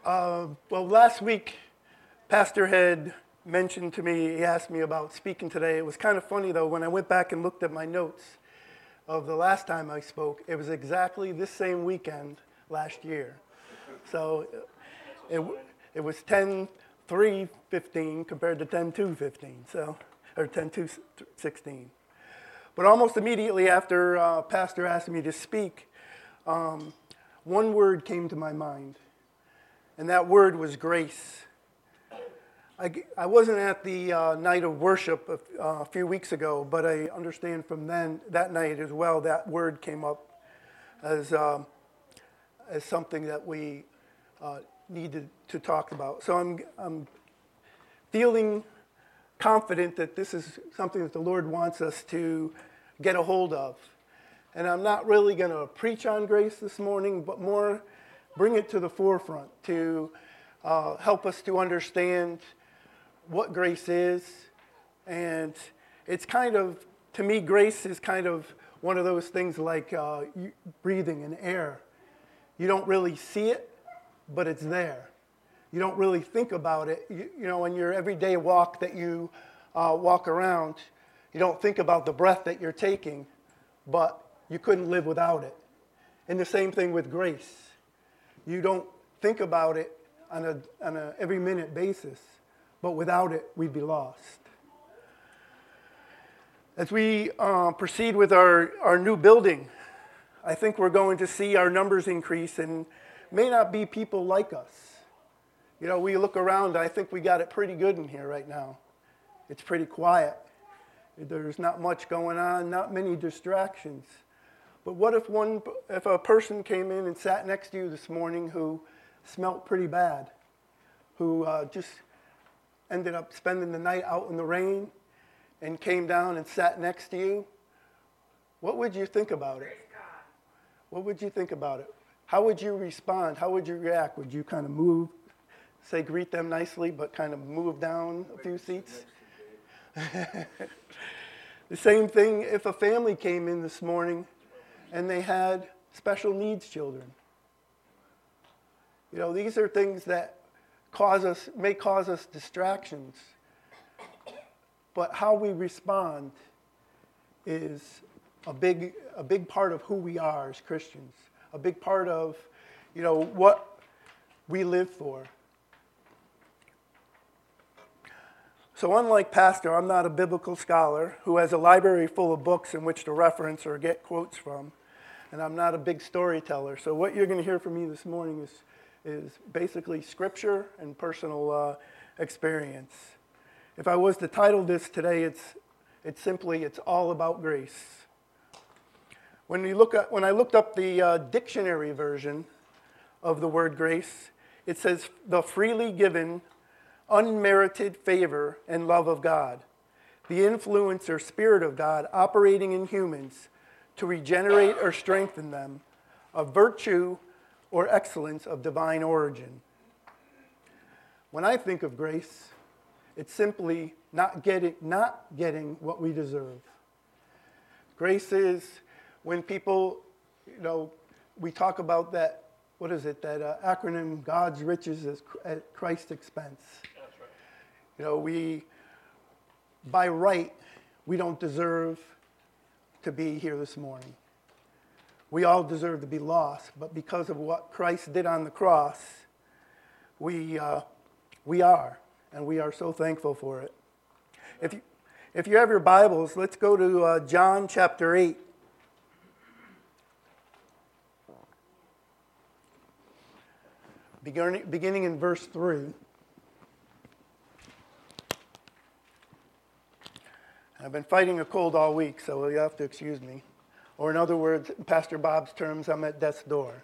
Well, last week, Pastor had mentioned to me, he asked me about speaking today. It was kind of funny, though, when I went back and looked at my notes of the last time I spoke, it was exactly this same weekend last year. So it was 10:3:15 compared to 10:2:15, so, or 10:2:16. But almost immediately after Pastor asked me to speak, one word came to my mind, and that word was grace. I wasn't at the night of worship a few weeks ago, but I understand from then, that night as well, that word came up as something that we needed to talk about. So I'm feeling confident that this is something that the Lord wants us to get a hold of. And I'm not really going to preach on grace this morning, but more bring it to the forefront to help us to understand what grace is. And it's kind of, to me, grace is kind of one of those things like breathing in air. You don't really see it, but it's there. You don't really think about it. You know, in your everyday walk that you walk around, you don't think about the breath that you're taking, but you couldn't live without it. And the same thing with grace. You don't think about it on a every minute basis, but without it, we'd be lost. As we proceed with our new building, I think we're going to see our numbers increase and may not be people like us. You know, we look around, I think we got it pretty good in here right now. It's pretty quiet. There's not much going on, not many distractions. But what if a person came in and sat next to you this morning who smelt pretty bad, who just ended up spending the night out in the rain and came down and sat next to you? What would you think about it? What would you think about it? How would you respond? How would you react? Would you kind of move, say greet them nicely, but kind of move down a few seats? The same thing if a family came in this morning and they had special needs children. You know, these are things that may cause us distractions. But how we respond is a big part of who we are as Christians. A big part of, you know, what we live for. So unlike Pastor, I'm not a biblical scholar who has a library full of books in which to reference or get quotes from. And I'm not a big storyteller. So what you're going to hear from me this morning is basically scripture and personal experience. If I was to title this today, it's all about grace. When I looked up the dictionary version of the word grace, it says the freely given, unmerited favor and love of God, the influence or spirit of God operating in humans to regenerate or strengthen them, a virtue or excellence of divine origin. When I think of grace, it's simply not getting what we deserve. Grace is when people, you know, we talk about that, what is it, that acronym, God's riches at Christ's expense. That's right. You know, by right, we don't deserve to be here this morning. We all deserve to be lost, but because of what Christ did on the cross, we are, and we are so thankful for it. If you have your Bibles, let's go to John chapter 8. Beginning in verse 3. I've been fighting a cold all week, so you have to excuse me. Or in other words, in Pastor Bob's terms, I'm at death's door.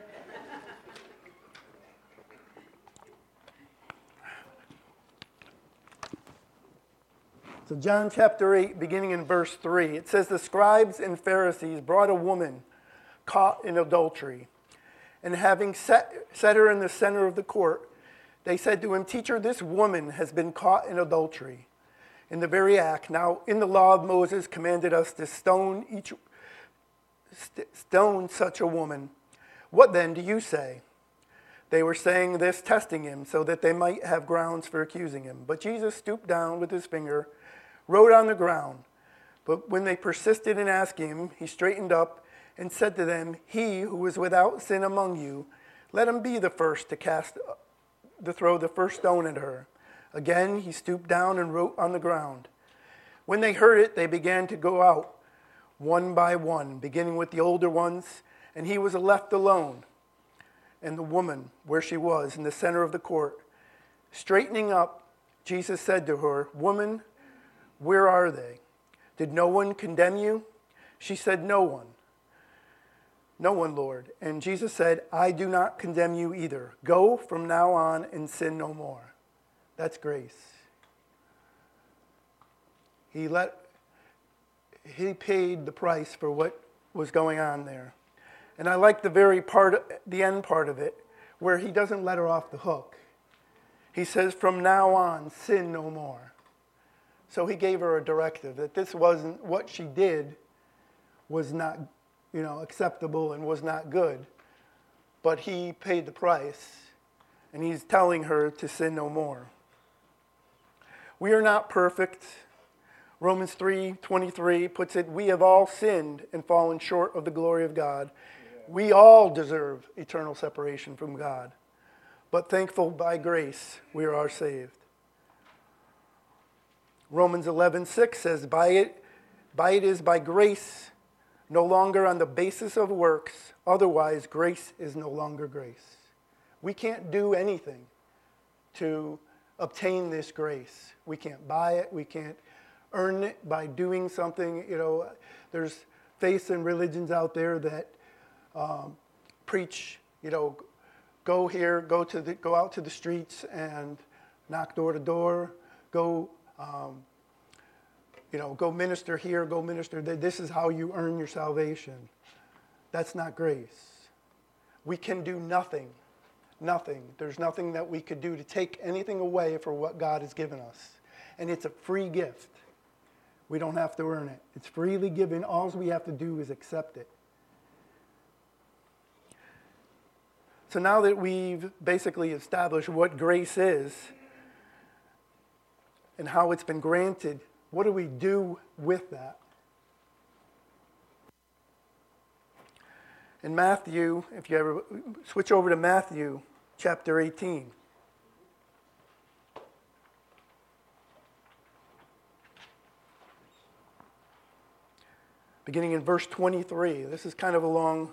So John chapter 8, beginning in verse 3, it says, the scribes and Pharisees brought a woman caught in adultery. And having set her in the center of the court, they said to him, Teacher, this woman has been caught in adultery in the very act. Now, in the law of Moses commanded us to stone such a woman. What then do you say? They were saying this, testing him, so that they might have grounds for accusing him. But Jesus stooped down with his finger, wrote on the ground. But when they persisted in asking him, he straightened up and said to them, "He who is without sin among you, let him be the first to throw the first stone at her." Again he stooped down and wrote on the ground. When they heard it, they began to go out, one by one, beginning with the older ones, and he was left alone, and the woman where she was, in the center of the court. Straightening up, Jesus said to her, "Woman, where are they? Did no one condemn you?" She said, "No one. No one, Lord." And Jesus said, "I do not condemn you either. Go from now on and sin no more." That's grace. He paid the price for what was going on there. And I like the end part of it, where he doesn't let her off the hook. He says, "From now on, sin no more." So he gave her a directive that this wasn't, what she did was not, acceptable and was not good. But he paid the price, and he's telling her to sin no more. We are not perfect. Romans 3:23 puts it, "We have all sinned and fallen short of the glory of God." We all deserve eternal separation from God. But thankful by grace, we are saved. Romans 11:6 says, by it is by grace, no longer on the basis of works. Otherwise, grace is no longer grace. We can't do anything to obtain this grace. We can't buy it. We can't earn it by doing something. There's faiths and religions out there that preach, go here, go out to the streets and knock door to door, go minister here, go minister there. This is how you earn your salvation. That's not grace. We can do nothing. Nothing. There's nothing that we could do to take anything away for what God has given us. And it's a free gift. We don't have to earn it. It's freely given. All we have to do is accept it. So now that we've basically established what grace is and how it's been granted, what do we do with that? In Matthew, if you ever switch over to Matthew chapter 18. Beginning in verse 23. This is kind of a long.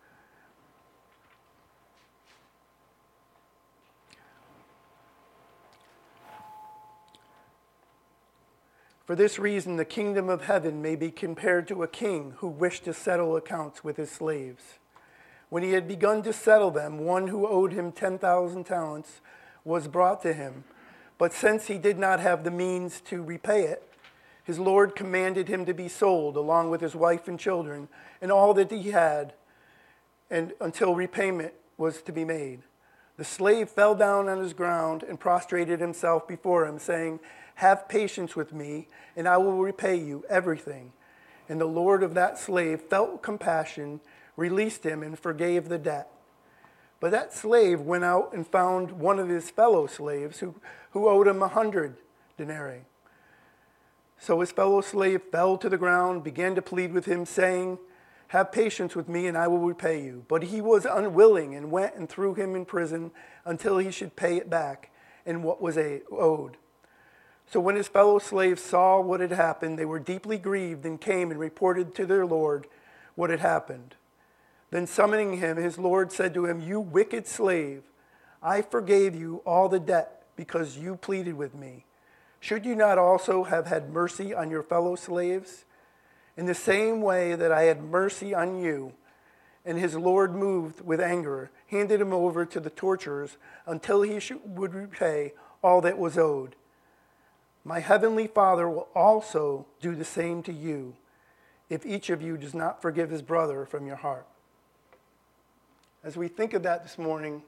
For this reason, the kingdom of heaven may be compared to a king who wished to settle accounts with his slaves. When he had begun to settle them, one who owed him 10,000 talents was brought to him. But since he did not have the means to repay it, his Lord commanded him to be sold along with his wife and children and all that he had, and until repayment was to be made. The slave fell down on his ground and prostrated himself before him, saying, "Have patience with me, and I will repay you everything." And the Lord of that slave felt compassion, released him, and forgave the debt. But that slave went out and found one of his fellow slaves who owed him 100 denarii. So his fellow slave fell to the ground, began to plead with him, saying, "Have patience with me, and I will repay you." But he was unwilling and went and threw him in prison until he should pay it back and what was owed. So when his fellow slaves saw what had happened, they were deeply grieved and came and reported to their Lord what had happened. Then summoning him, his Lord said to him, "You wicked slave, I forgave you all the debt because you pleaded with me. Should you not also have had mercy on your fellow slaves? In the same way that I had mercy on you." And his Lord, moved with anger, handed him over to the torturers until he would repay all that was owed. My heavenly Father will also do the same to you if each of you does not forgive his brother from your heart. As we think of that this morning,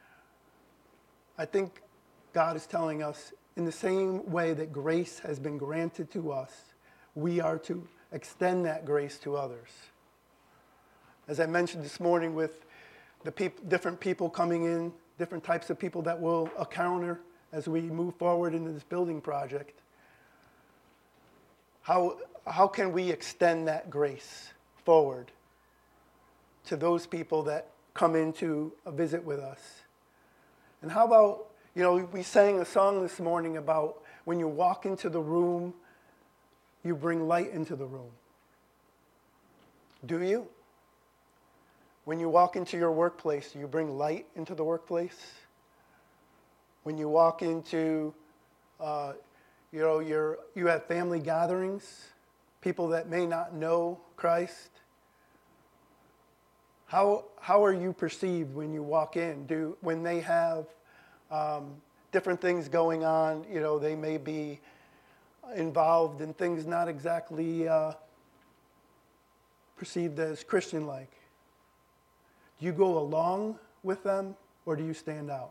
I think God is telling us, in the same way that grace has been granted to us, we are to extend that grace to others. As I mentioned this morning with the different people coming in different types of people that we'll encounter as we move forward into this building project. How can we extend that grace forward to those people that come in to visit with us? And how about, we sang a song this morning about when you walk into the room, you bring light into the room. Do you? When you walk into your workplace, do you bring light into the workplace? When you walk into, you have family gatherings, people that may not know Christ. How are you perceived when you walk in? When they have different things going on, they may be involved in things not exactly perceived as Christian-like. Do you go along with them, or do you stand out?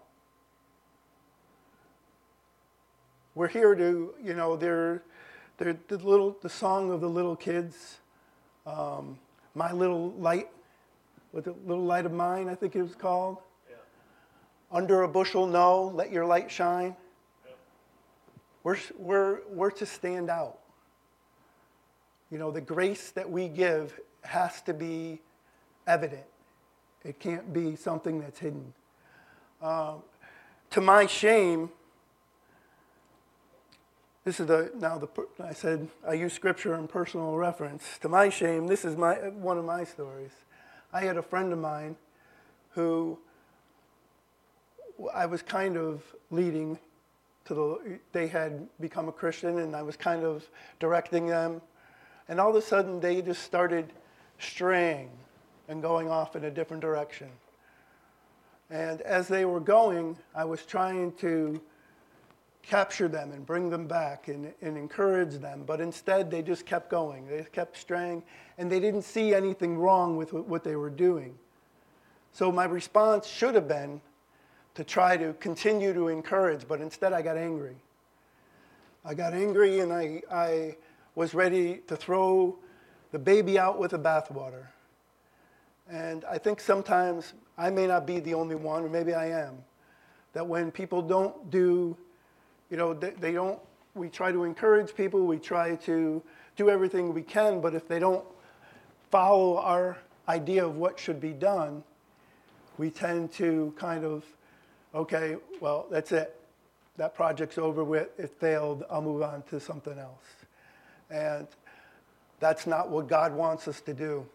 We're here to, they're the song of the little kids, My Little Light, with the little light of mine, I think it was called. Yeah. Under a bushel, no, let your light shine. Yeah. We're to stand out. The grace that we give has to be evident. It can't be something that's hidden. To my shame, this is I said I use scripture and personal reference. To my shame, this is one of my stories. I had a friend of mine who I was kind of leading they had become a Christian, and I was kind of directing them. And all of a sudden, they just started straying and going off in a different direction. And as they were going, I was trying to capture them and bring them back and encourage them. But instead, they just kept going. They kept straying, and they didn't see anything wrong with what they were doing. So my response should have been to try to continue to encourage, but instead I got angry. I got angry, and I was ready to throw the baby out with the bathwater. And I think sometimes I may not be the only one, or maybe I am, that when people don't do, we try to encourage people, we try to do everything we can, but if they don't follow our idea of what should be done, we tend to kind of, okay, well, that's it. That project's over with, it failed, I'll move on to something else. And that's not what God wants us to do.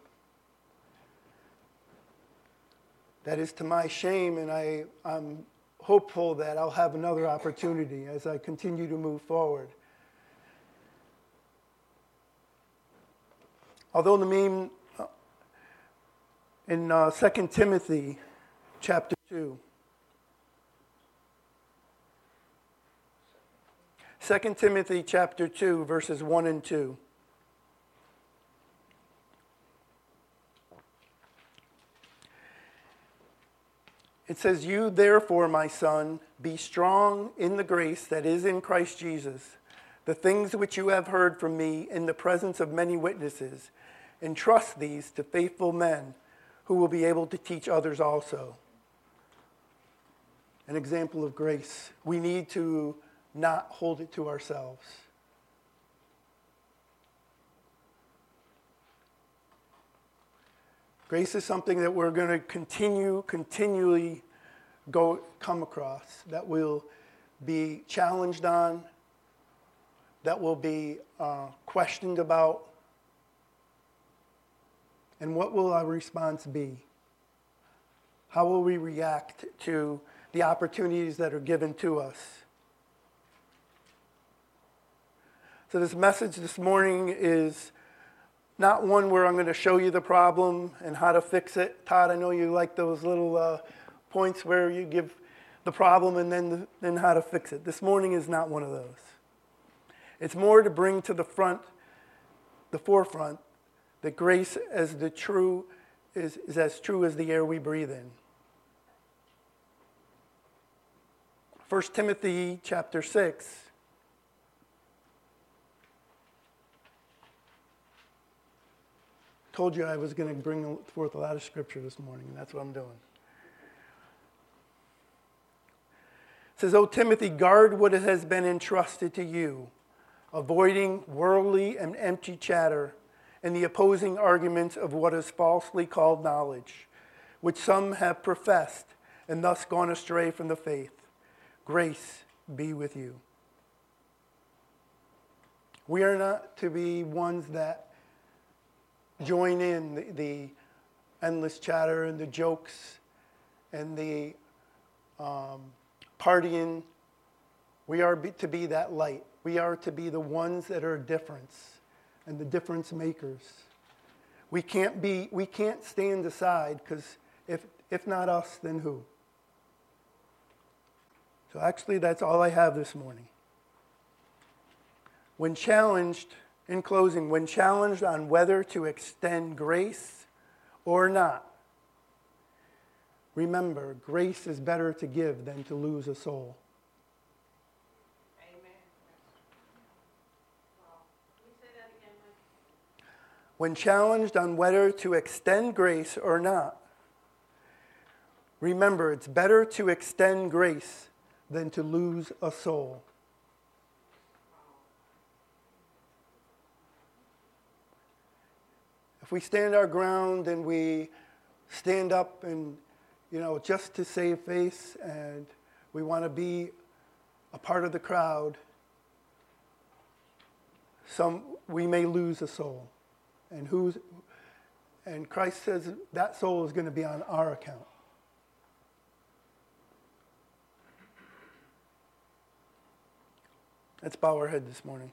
That is to my shame, and I'm hopeful that I'll have another opportunity as I continue to move forward. Although in 2 Timothy chapter 2, 2 Timothy chapter 2, verses 1 and 2. It says, "You therefore, my son, be strong in the grace that is in Christ Jesus. The things which you have heard from me in the presence of many witnesses, entrust these to faithful men who will be able to teach others also." An example of grace. We need to not hold it to ourselves. Grace is something that we're going to continually come across, that we'll be challenged on, that will be questioned about. And what will our response be? How will we react to the opportunities that are given to us? So this message this morning is not one where I'm going to show you the problem and how to fix it. Todd, I know you like those little points where you give the problem and then how to fix it. This morning is not one of those. It's more to bring to the forefront, that grace as is as true as the air we breathe in. 1 Timothy chapter 6. Told you I was going to bring forth a lot of scripture this morning, and that's what I'm doing. It says, O Timothy, guard what has been entrusted to you, avoiding worldly and empty chatter and the opposing arguments of what is falsely called knowledge, which some have professed and thus gone astray from the faith. Grace be with you. We are not to be ones that join in the endless chatter and the jokes and the partying. We are to be that light. We are to be the ones that are a difference and the difference makers. We can't stand aside, because if not us, then who? So actually, that's all I have this morning. When challenged, in closing, when challenged on whether to extend grace or not, remember, grace is better to give than to lose a soul. Amen. Can you say that again, Mike? When challenged on whether to extend grace or not, remember, it's better to extend grace than to lose a soul. If we stand our ground and we stand up and, just to save face, and we want to be a part of the crowd, we may lose a soul. And Christ says that soul is going to be on our account. Let's bow our head this morning.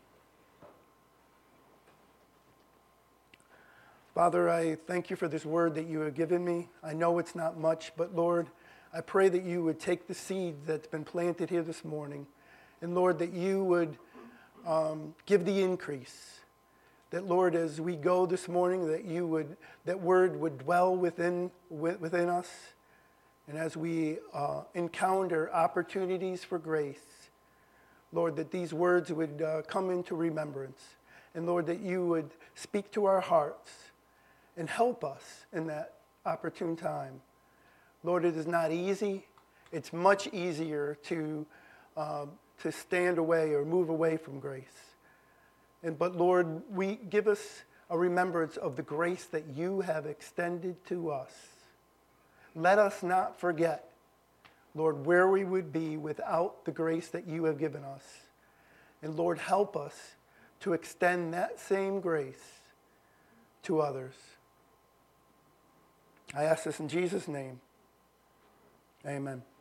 Father, I thank you for this word that you have given me. I know it's not much, but Lord, I pray that you would take the seed that's been planted here this morning, and Lord, that you would give the increase. That Lord, as we go this morning, that word would dwell within us, and as we encounter opportunities for grace, Lord, that these words would come into remembrance, and Lord, that you would speak to our hearts and help us in that opportune time. Lord, it is not easy. It's much easier to stand away or move away from grace. But Lord, give us a remembrance of the grace that you have extended to us. Let us not forget, Lord, where we would be without the grace that you have given us. And Lord, help us to extend that same grace to others. I ask this in Jesus' name. Amen.